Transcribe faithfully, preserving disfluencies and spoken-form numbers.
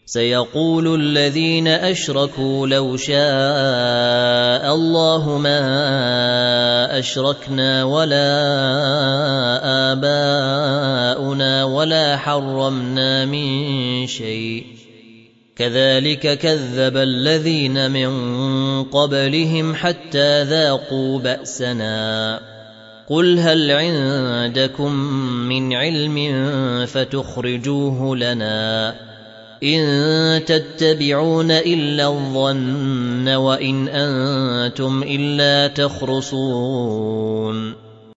سيقول الذين أشركوا لو شاء الله ما أشركنا ولا آباؤنا ولا حرمنا من شيء كذلك كذب الذين من قبلهم حتى ذاقوا بأسنا قل هل عندكم من علم فتخرجوه لنا إن تتبعون إلا الظن وإن أنتم إلا تخرصون